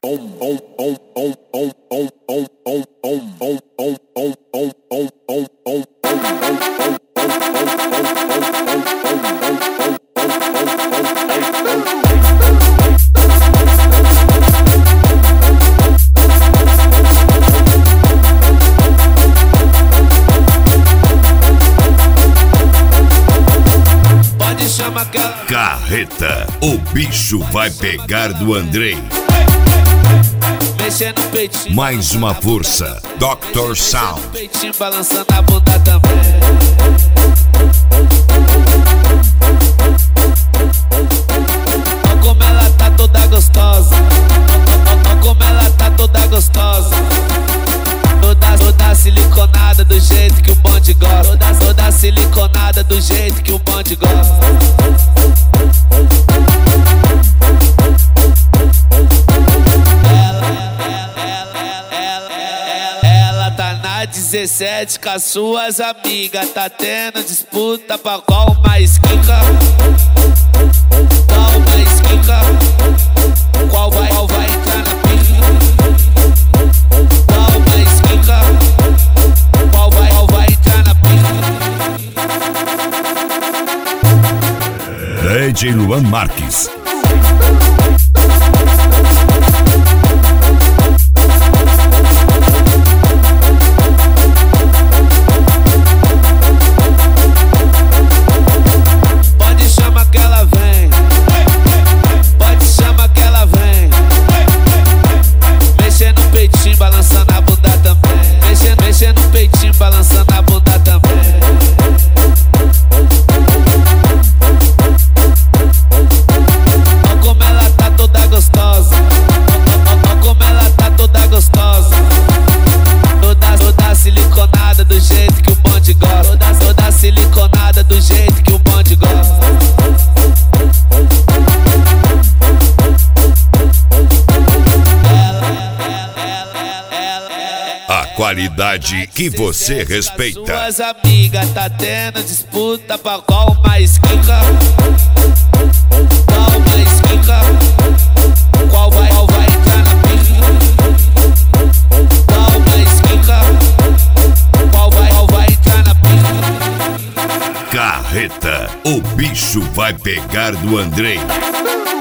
Carreta, o bicho vai pegar do Andrei. Mexendo no peitinho, Mais uma força, Dr. Sound. peitinho balançando a bunda também. Olha como ela tá toda gostosa. Olha como ela tá toda gostosa. Toda siliconada do jeito que o bonde gosta. Toda siliconada do jeito que o bonde gosta. Ela tá na 17 com as suas amigas. Tá tendo disputa pra qual mais quica. Qual mais quica. Qual vai entrar na pica. Qual mais quica. Qual vai entrar na pica. DJ Luan Marques. Pode chamar que ela vem. Pode chamar que ela vem. Mexendo no peitinho, balançando a bunda também. Mexendo no peitinho, balançando a bunda também. Olha como ela tá toda gostosa. Olha como ela tá toda gostosa. Toda siliconada do jeito que o bonde gosta. Toda siliconada do jeito que o bonde gosta. A qualidade que você Com respeita. suas amigas tá tendo disputa pra qual mais quica. Qual mais quica. Qual vai entrar na pica. Qual mais quica. Qual vai entrar na pica. Carreta, o bicho vai pegar do Andrei.